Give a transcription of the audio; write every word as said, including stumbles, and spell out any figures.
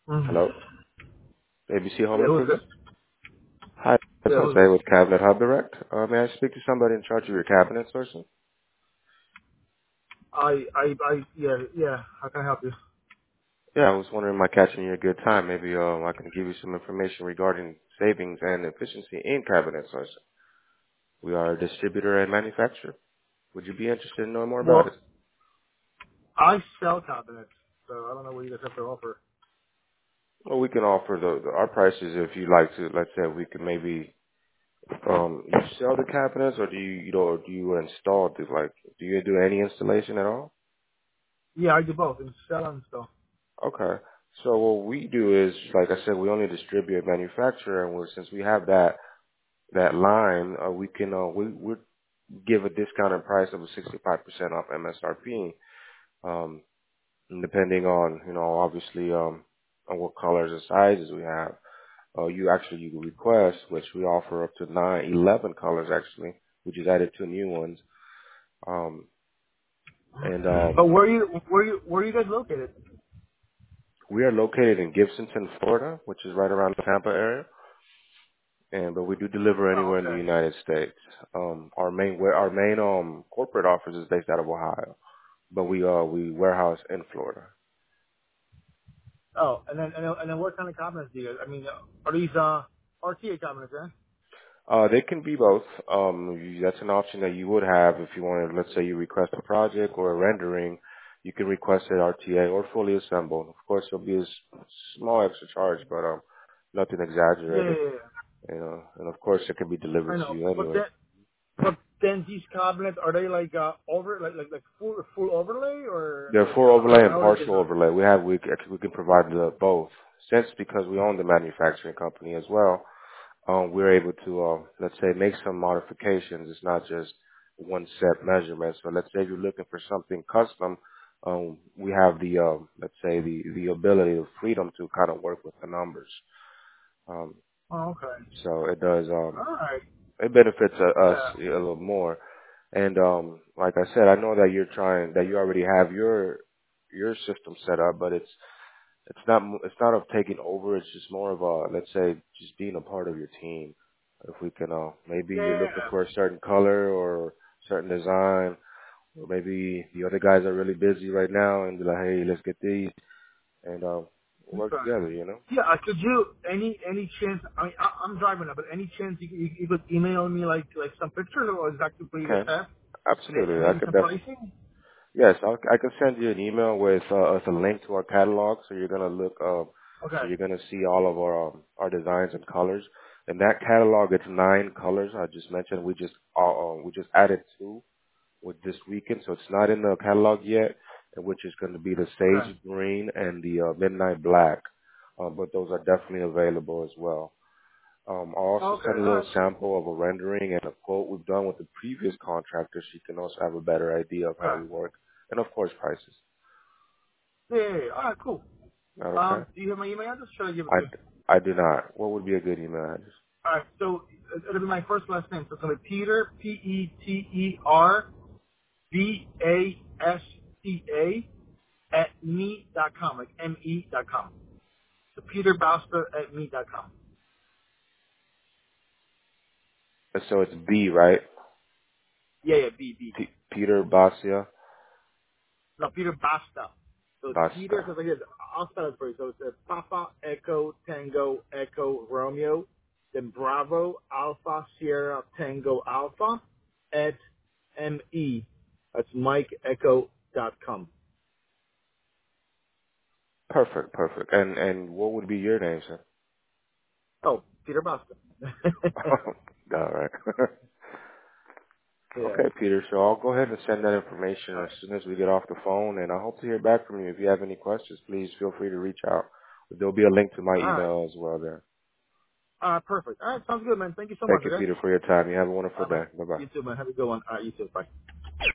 Mm. Hello? A B C Home Yeah, who's Improvement? this? Hi, that's Yeah, who's Jose this? with Cabinet Hub Direct. Uh, may I speak to somebody in charge of your cabinet sourcing? I, I, I, yeah, yeah. How can I help you? Yeah, I was wondering, am I catching you a good time? Maybe um, I can give you some information regarding savings and efficiency in cabinet sourcing. We are a distributor and manufacturer. Would you be interested in knowing more about it? Well, I sell cabinets, so I don't know what you guys have to offer. Well, we can offer the, the our prices if you'd like to. Let's say we can maybe um, you sell the cabinets, or do you you know, or do you install the like? Do you do any installation at all? Yeah, I do both. And sell and stuff. Okay. So what we do is, like I said, we only distribute and manufacture, and we're, since we have that that line, uh, we can uh, we we give a discounted price of sixty-five percent off M S R P, um, and depending on you know obviously um, on what colors and sizes we have. Uh, you actually you can request, which we offer up to nine, eleven colors actually. We just added two new ones, um, and But um, where are you, where are you, where are you guys located? we are located in Gibsonton, Florida, which is right around the Tampa area. And but we do deliver Oh, anywhere in the okay. United States. Um, our main where our main um corporate office is based out of Ohio, but we uh we warehouse in Florida. Oh, and then, and then, and then what kind of cabinets do you guys? I mean, are these uh R T A cabinets, eh? Uh, they can be both. Um, you, that's an option that you would have if you wanted. Let's say you request a project or a rendering, you can request it R T A or fully assembled. Of course, there'll be a s- small extra charge, but um, nothing Yeah, yeah, exaggerated. yeah. You know, and of course, it can be I delivered to know. you But anywhere. then, but then these cabinets are they like uh over like like like full full overlay or They're like full uh, overlay how and how are they partial designed? overlay. We have we c- we can provide the both. Since because we own the manufacturing company as well, um, we're able to uh, let's say make some modifications. It's not just one set measurement. So let's say you're looking for something custom, um, we have the uh, let's say the the ability, the freedom to kind of work with the numbers. Um, Oh, okay. so it does um, All right. it benefits uh, us Yeah. a little more. And um, like I said, I know that you're trying that you already have your your system set up, but it's it's not mo- it's not of taking over. It's just more of a let's say just being a part of your team. If we can, uh, maybe you're looking Yeah. for a certain color or certain design, or maybe the other guys are really busy right now, and be like, hey, let's get these and uh, work Okay. together. You know? Yeah. uh, Could you any any chance? I mean, I, I'm driving now, but any chance you, could- you, you could email me like like some pictures or exactly what you guys Okay, have, and, absolutely. and I maybe could some definitely. pricing? Yes, I'll, I can send you an email with uh, with a link to our catalog, so you're gonna look uh, Okay. so you're gonna see all of our um, our designs and colors. And that catalog, it's nine colors. I just mentioned we just uh, uh, we just added two with this weekend, so it's not in the catalog yet, and which is going to be the Okay. sage green and the uh, midnight black. Uh, but those are definitely available as well. Um, I'll also Okay. send a All little right. sample of a rendering and a quote we've done with the previous contractor, so you can also have a better idea of how Okay. we work, and of course prices. Yeah. Yeah, yeah. All right. Cool. That okay? Um, do you have my email address? Should I give it I, to you? I do not. What would be a good email address? All right. So it- it'll be my first last name. So it's gonna be Peter P E T E R B A S T A at me dot com, like M E dot com. So Peter Basta at me dot com. So it's B, right? Yeah, yeah, B, B. P- Peter Basia No, Peter Basta. So it's Peter, Basta. because like this, I'll spell it for you. So it's uh, Papa Echo Tango Echo Romeo, then Bravo Alpha Sierra Tango Alpha at M E. That's Mike Echo dot com. Perfect, perfect. And and what would be your name, sir? Oh, Peter Basta. All right. yeah. Okay, Peter. So I'll go ahead and send that information All as right. soon as we get off the phone, and I hope to hear back from you. If you have any questions, please feel free to reach out. There'll be a link to my All right. email as well there. All right, perfect. All right, sounds good, man. Thank you so much, Thank you, okay? Peter, for your time. You have a All wonderful right, man. day. Bye bye. You too, man. Have a good one. All right, you too. Bye.